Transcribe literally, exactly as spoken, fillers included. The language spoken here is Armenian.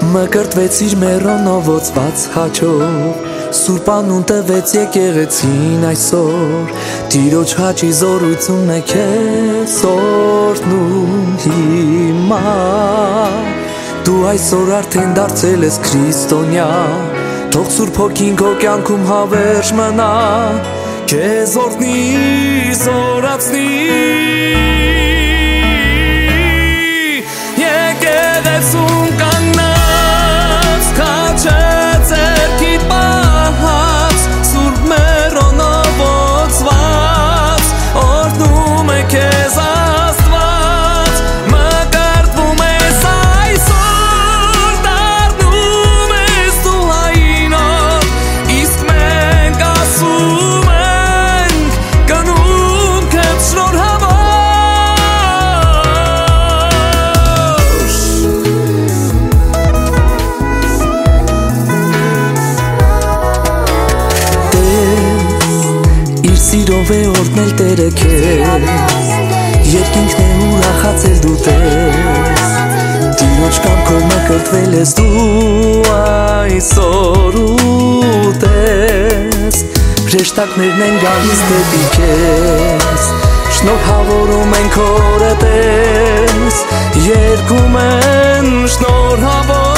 Մկրտվեցիր մեռոնովոցված հաչով, Սուրբանուն տվեց եկեղեցին այսօր, Տիրոջ հաճի զորությունը քեզ օրհնում հիմա, Դու այսօր արդեն դարձել ես քրիստոնյա, Թող Սուրբ Հոգին քո կյանքում հավերժ մնա, Քեզ օրհնի, զորացնի, Եկեղեցում կանգնած, քաչե ձեռքիդ պահած, Սուրբ մեռոնով օծված, օրհնում է քեզ Աստված, մկրտվում ես այսօր, դառնում ես դու հայրով, իսկ մենք ասում ենք, գնում քեզ շնորհավոր. Սիրով է օրհնել Տերը քեզ, երկինքն է ուրախացել դու տես, Տիրոջ կամքով մկրտվել ես դու այսօր ուտես, Հրեշտակներն են գալիս դեպի քեզ, Շնորհավորում են քո օրը տես, Երգում են շնորհավոր.